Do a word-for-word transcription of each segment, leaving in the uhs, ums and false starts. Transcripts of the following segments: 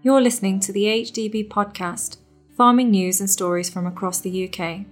You're listening to the H D B podcast, farming news and stories from across the U K.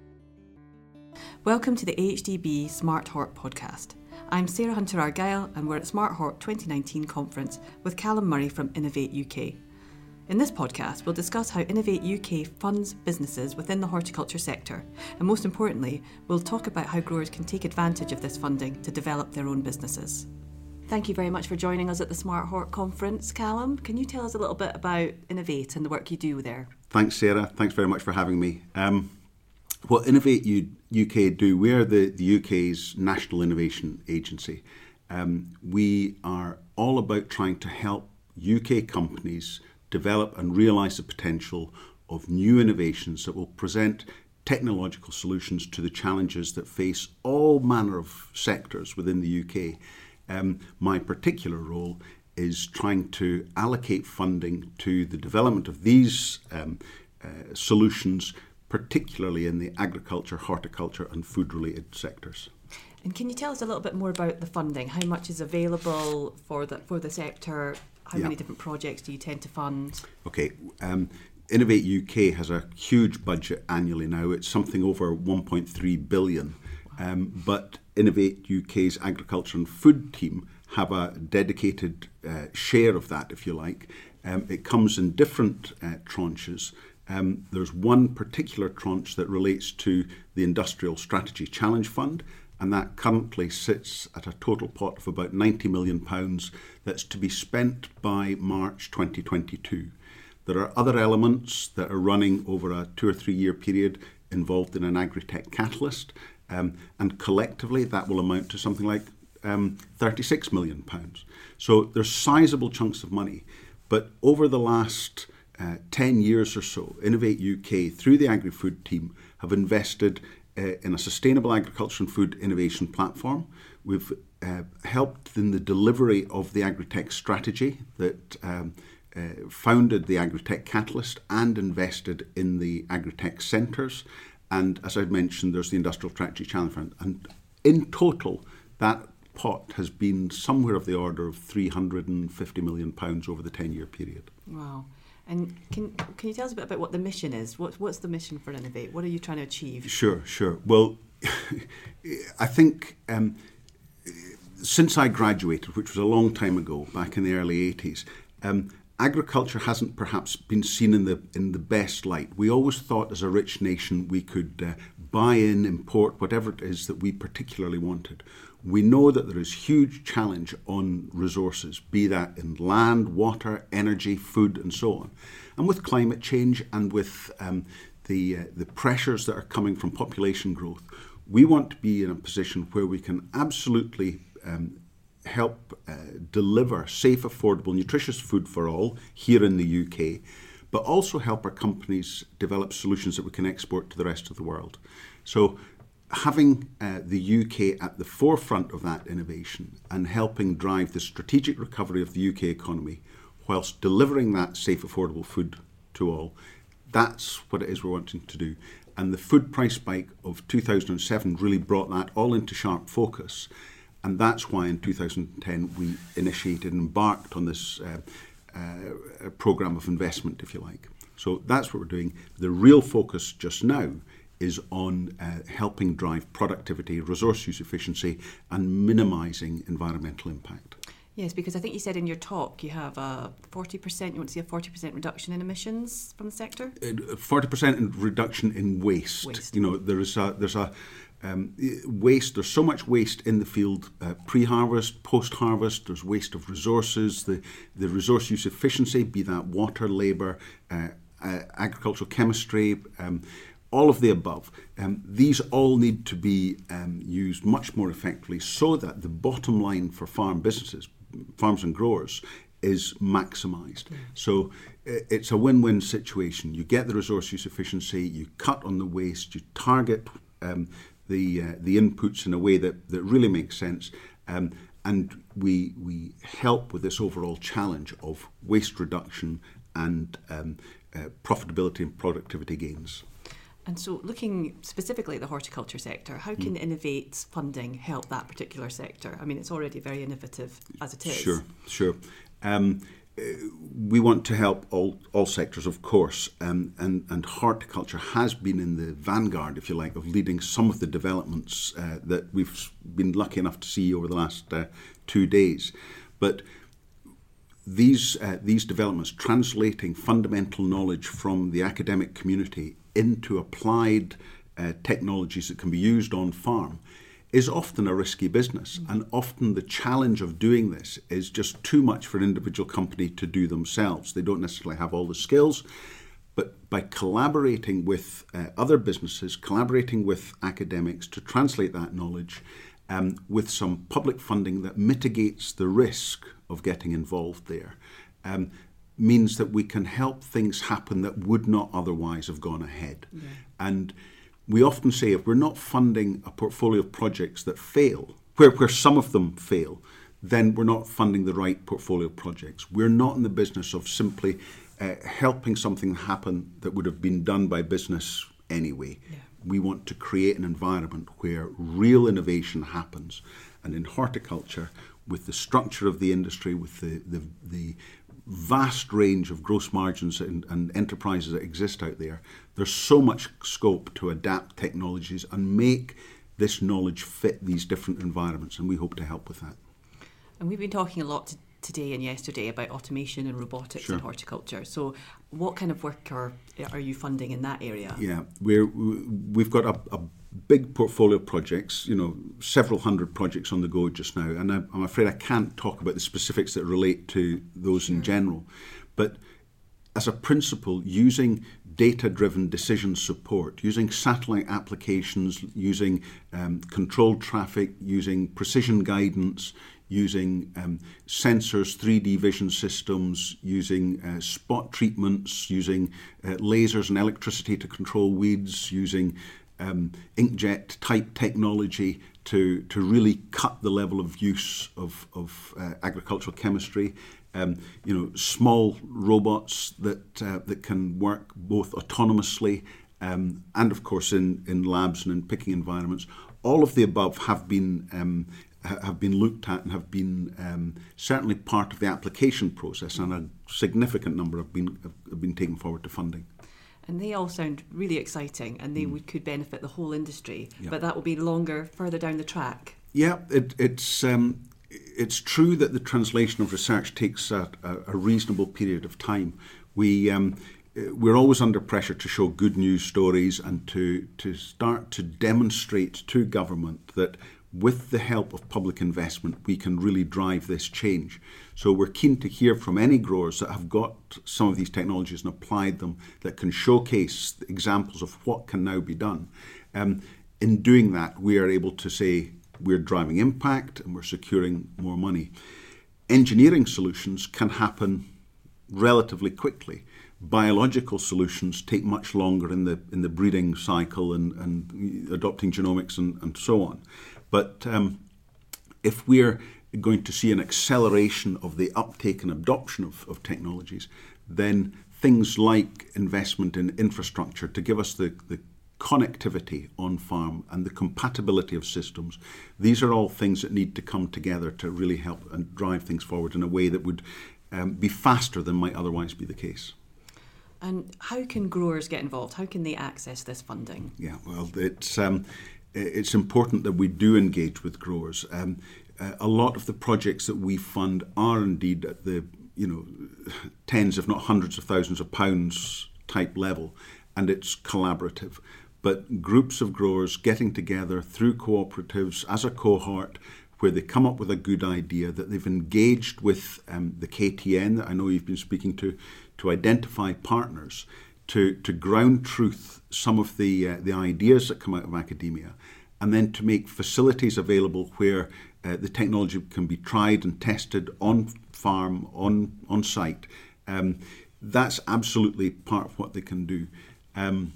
Welcome to the H D B Smart Hort podcast. I'm Sarah Hunter-Argyle and we're at Smart Hort twenty nineteen conference with Callum Murray from Innovate U K. In this podcast, we'll discuss how Innovate U K funds businesses within the horticulture sector, and most importantly, we'll talk about how growers can take advantage of this funding to develop their own businesses. Thank you very much for joining us at the Smart Hort conference. Callum, can you tell us a little bit about Innovate and the work you do there? Thanks, Sarah. Thanks very much for having me. Um, what Innovate U- UK do, we're the, the U K's National Innovation Agency. Um, we are all about trying to help U K companies develop and realise the potential of new innovations that will present technological solutions to the challenges that face all manner of sectors within the U K. Um, my particular role is trying to allocate funding to the development of these um, uh, solutions, particularly in the agriculture, horticulture and food-related sectors. And can you tell us a little bit more about the funding? How much is available for the for the sector? How yeah. many different projects do you tend to fund? Okay, um, Innovate U K has a huge budget annually now. It's something over one point three billion. Wow. Um, but Innovate U K's agriculture and food team have a dedicated uh, share of that, if you like. Um, it comes in different uh, tranches. Um, there's one particular tranche that relates to the Industrial Strategy Challenge Fund, and that currently sits at a total pot of about ninety million pounds that's to be spent by March twenty twenty-two. There are other elements that are running over a two or three year period involved in an Agritech Catalyst, um, and collectively that will amount to something like um, thirty-six million pounds. So there's sizable chunks of money, but over the last uh, ten years or so, Innovate U K, through the Agri-Food team, have invested Uh, in a sustainable agriculture and food innovation platform. We've uh, helped in the delivery of the Agritech strategy that um, uh, founded the Agritech Catalyst and invested in the Agritech centres. And as I've mentioned, there's the Industrial Strategy Challenge Fund. And in total, that pot has been somewhere of the order of three hundred fifty million pounds over the ten-year period. Wow. And can can you tell us a bit about what the mission is? What, what's the mission for Innovate? What are you trying to achieve? Sure, sure. Well, I think um, since I graduated, which was a long time ago, back in the early eighties, um, agriculture hasn't perhaps been seen in the in the best light. We always thought as a rich nation we could uh, buy in, import, whatever it is that we particularly wanted. We know that there is huge challenge on resources, be that in land, water, energy, food, and so on. And with climate change and with um, the uh, the pressures that are coming from population growth, we want to be in a position where we can absolutely um, help uh, deliver safe, affordable, nutritious food for all here in the U K, but also help our companies develop solutions that we can export to the rest of the world. So having uh, the U K at the forefront of that innovation and helping drive the strategic recovery of the U K economy whilst delivering that safe, affordable food to all, that's what it is we're wanting to do. And the food price spike of two thousand seven really brought that all into sharp focus. And that's why in two thousand ten we initiated and embarked on this uh, uh, programme of investment, if you like. So that's what we're doing. The real focus just now is on uh, helping drive productivity, resource use efficiency, and minimising environmental impact. Yes, because I think you said in your talk you have a forty percent, you want to see a forty percent reduction in emissions from the sector? Uh, forty percent reduction in waste. waste. You know, there is a, there's a um, waste, there's so much waste in the field, uh, pre-harvest, post-harvest, there's waste of resources, the, the resource use efficiency, be that water, labour, uh, uh, agricultural chemistry, um, all of the above. Um, these all need to be um, used much more effectively so that the bottom line for farm businesses, farms and growers, is maximised. Mm. So it's a win-win situation. You get the resource use efficiency, you cut on the waste, you target um, the uh, the inputs in a way that, that really makes sense, um, and we we help with this overall challenge of waste reduction and um, uh, profitability and productivity gains. And so looking specifically at the horticulture sector, how can mm. Innovate's funding help that particular sector? I mean, it's already very innovative as it is. Sure, sure. Um, we want to help all, all sectors, of course, um, and, and horticulture has been in the vanguard, if you like, of leading some of the developments uh, that we've been lucky enough to see over the last uh, two days. But these uh, these developments, translating fundamental knowledge from the academic community into applied uh, technologies that can be used on farm, is often a risky business. Mm-hmm. And often the challenge of doing this is just too much for an individual company to do themselves. They don't necessarily have all the skills, but by collaborating with uh, other businesses, collaborating with academics to translate that knowledge um, with some public funding that mitigates the risk of getting involved there, um, means that we can help things happen that would not otherwise have gone ahead. Yeah. And we often say if we're not funding a portfolio of projects that fail, where, where some of them fail, then we're not funding the right portfolio of projects. We're not in the business of simply uh, helping something happen that would have been done by business anyway. Yeah. We want to create an environment where real innovation happens. And in horticulture, with the structure of the industry, with the, the, the vast range of gross margins and, and enterprises that exist out there, there's so much scope to adapt technologies and make this knowledge fit these different environments, and we hope to help with that. And we've been talking a lot t- today and yesterday about automation and robotics Sure. in horticulture. So what kind of work are, are you funding in that area? Yeah, we're, we've got a, a big portfolio of projects, you know, several hundred projects on the go just now, and I'm afraid I can't talk about the specifics that relate to those sure. in general. But as a principle, using data-driven decision support, using satellite applications, using um, controlled traffic, using precision guidance, using um, sensors, three D vision systems, using uh, spot treatments, using uh, lasers and electricity to control weeds, using um, inkjet type technology to, to really cut the level of use of, of uh, agricultural chemistry. Um, you know, small robots that uh, that can work both autonomously um, and, of course, in, in labs and in picking environments. All of the above have been um, ha- have been looked at and have been um, certainly part of the application process, and a significant number have been have been taken forward to funding. And they all sound really exciting, and they mm. would, could benefit the whole industry. Yeah. But that will be longer, further down the track. Yeah, it, it's. Um, It's true that the translation of research takes a, a reasonable period of time. We, um, we're always under pressure to show good news stories and to, to start to demonstrate to government that with the help of public investment, we can really drive this change. So we're keen to hear from any growers that have got some of these technologies and applied them, that can showcase examples of what can now be done. Um, in doing that, we are able to say, we're driving impact and we're securing more money. Engineering solutions can happen relatively quickly. Biological solutions take much longer in the in the breeding cycle and, and adopting genomics and, and so on. But um, if we're going to see an acceleration of the uptake and adoption of, of technologies, then things like investment in infrastructure to give us the, the connectivity on farm and the compatibility of systems, these are all things that need to come together to really help and drive things forward in a way that would um, be faster than might otherwise be the case. And how can growers get involved? How can they access this funding? Yeah, well, it's um, it's important that we do engage with growers. Um, a lot of the projects that we fund are indeed at the you know tens, if not hundreds of thousands of pounds type level, and it's collaborative. But groups of growers getting together through cooperatives as a cohort where they come up with a good idea, that they've engaged with um, the K T N that I know you've been speaking to, to identify partners, to, to ground truth some of the uh, the ideas that come out of academia, and then to make facilities available where uh, the technology can be tried and tested on farm, on, on site. Um, that's absolutely part of what they can do. Um,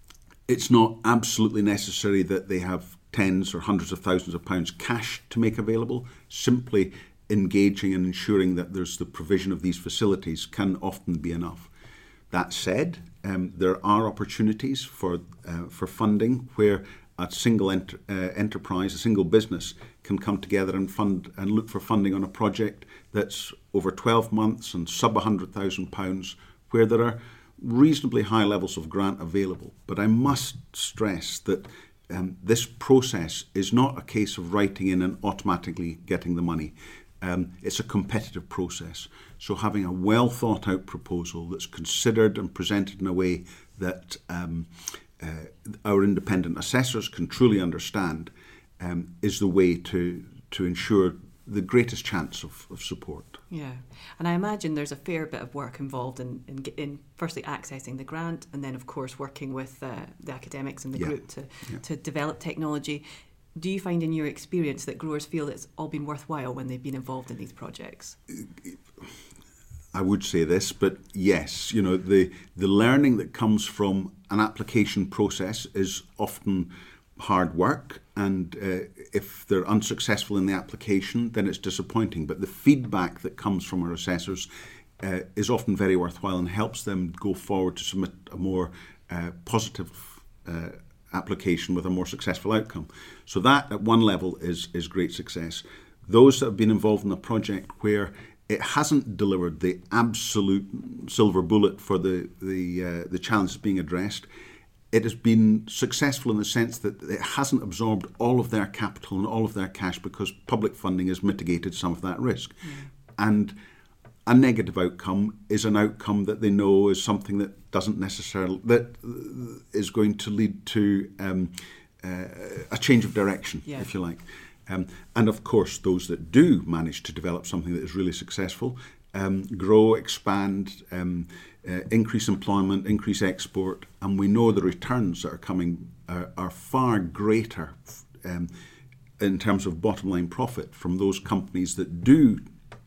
It's not absolutely necessary that they have tens or hundreds of thousands of pounds cash to make available. Simply engaging and ensuring that there's the provision of these facilities can often be enough. That said, um, there are opportunities for uh, for funding where a single ent- uh, enterprise, a single business can come together and fund and look for funding on a project that's over twelve months and sub one hundred thousand pounds, where there are reasonably high levels of grant available. But I must stress that um, this process is not a case of writing in and automatically getting the money. Um, it's a competitive process. So having a well thought out proposal that's considered and presented in a way that um, uh, our independent assessors can truly understand um, is the way to to ensure the greatest chance of, of support. Yeah, and I imagine there's a fair bit of work involved in, in, in firstly accessing the grant, and then of course working with uh, the academics in the yeah. group to, yeah. to develop technology. Do you find in your experience that growers feel it's all been worthwhile when they've been involved in these projects? I would say this, but yes, you know, the the learning that comes from an application process is often hard work, and uh, if they're unsuccessful in the application, then it's disappointing. But the feedback that comes from our assessors uh, is often very worthwhile and helps them go forward to submit a more uh, positive uh, application with a more successful outcome. So that at one level is is great success. Those that have been involved in a project where it hasn't delivered the absolute silver bullet for the the uh, the challenge being addressed, it has been successful in the sense that it hasn't absorbed all of their capital and all of their cash because public funding has mitigated some of that risk. Mm. And a negative outcome is an outcome that they know is something that doesn't necessarily, that is going to lead to um, uh, a change of direction, yeah. if you like. Um, and of course, those that do manage to develop something that is really successful, um, grow, expand, um, uh, increase employment, increase export, and we know the returns that are coming are, are far greater um, in terms of bottom line profit from those companies that do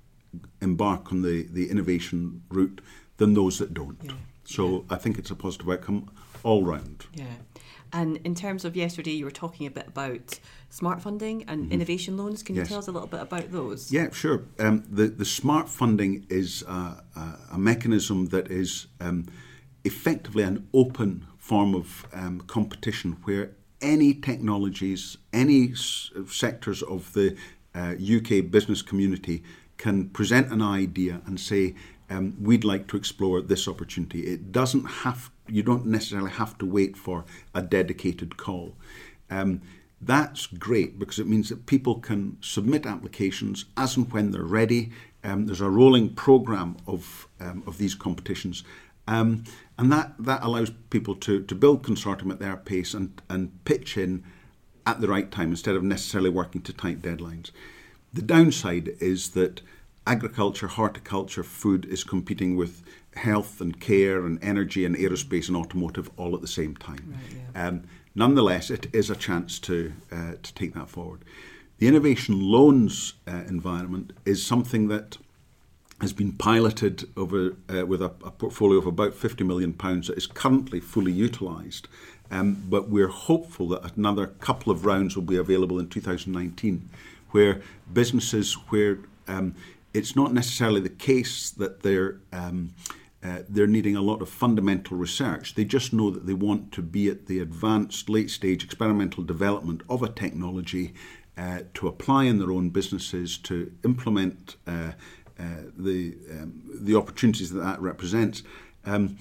embark on the, the innovation route than those that don't. Yeah. So yeah. I think it's a positive outcome all round. Yeah. And in terms of yesterday, you were talking a bit about smart funding and mm-hmm. innovation loans. Can you yes. tell us a little bit about those? Yeah, sure. Um, the, the smart funding is a, a, a mechanism that is um, effectively an open form of um, competition where any technologies, any s- sectors of the uh, U K business community can present an idea and say, um, we'd like to explore this opportunity. It doesn't have, you don't necessarily have to wait for a dedicated call. Um, that's great because it means that people can submit applications as and when they're ready. Um, there's a rolling programme of um, of these competitions. Um, and that, that allows people to, to build consortium at their pace and, and pitch in at the right time instead of necessarily working to tight deadlines. The downside is that agriculture, horticulture, food is competing with health and care and energy and aerospace and automotive all at the same time. Right, yeah. um, nonetheless, it is a chance to uh, to take that forward. The innovation loans uh, environment is something that has been piloted over uh, with a, a portfolio of about fifty million pounds that is currently fully utilised. Um, but we're hopeful that another couple of rounds will be available in two thousand nineteen, where businesses where um, it's not necessarily the case that they're um, uh, they're needing a lot of fundamental research. They just know that they want to be at the advanced, late-stage experimental development of a technology uh, to apply in their own businesses, to implement uh, uh, the um, the opportunities that that represents. Um,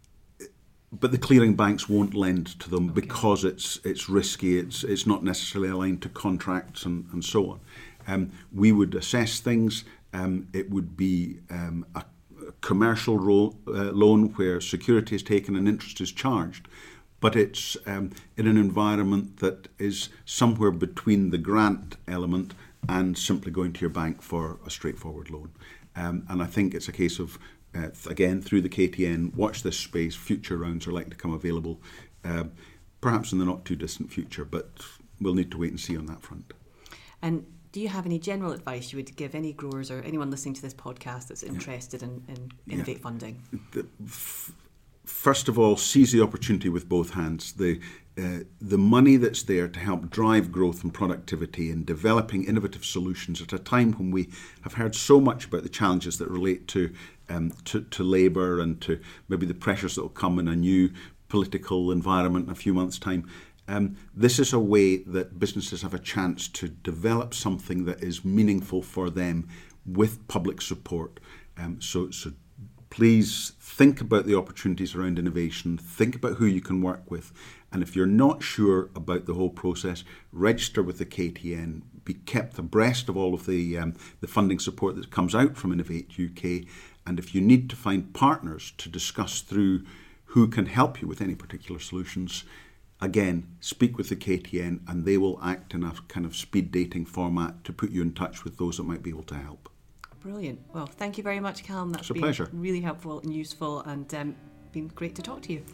but the clearing banks won't lend to them okay. because it's it's risky. It's it's not necessarily aligned to contracts and, and so on. Um, we would assess things. Um, it would be um, a, a commercial ro- uh, loan where security is taken and interest is charged, but it's um, in an environment that is somewhere between the grant element and simply going to your bank for a straightforward loan. Um, and I think it's a case of, uh, again, through the K T N, watch this space. Future rounds are likely to come available, uh, perhaps in the not too distant future, but we'll need to wait and see on that front. And do you have any general advice you would give any growers or anyone listening to this podcast that's interested yeah. in, in Innovate yeah. funding? The, f- first of all, seize the opportunity with both hands. The uh, the money that's there to help drive growth and productivity and developing innovative solutions at a time when we have heard so much about the challenges that relate to um, to, to labour and to maybe the pressures that will come in a new political environment in a few months' time. Um, this is a way that businesses have a chance to develop something that is meaningful for them with public support. Um, so, so please think about the opportunities around innovation, think about who you can work with, and if you're not sure about the whole process, register with the K T N, be kept abreast of all of the, um, the funding support that comes out from Innovate U K, and if you need to find partners to discuss through who can help you with any particular solutions, again, speak with the K T N and they will act in a kind of speed dating format to put you in touch with those that might be able to help. Brilliant. Well, thank you very much, Callum. That's It's a been pleasure. Really helpful and useful, and um, been great to talk to you.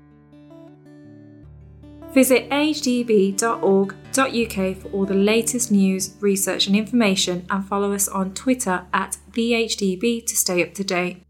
Visit a h d b dot org dot u k for all the latest news, research and information, and follow us on Twitter at the H D B to stay up to date.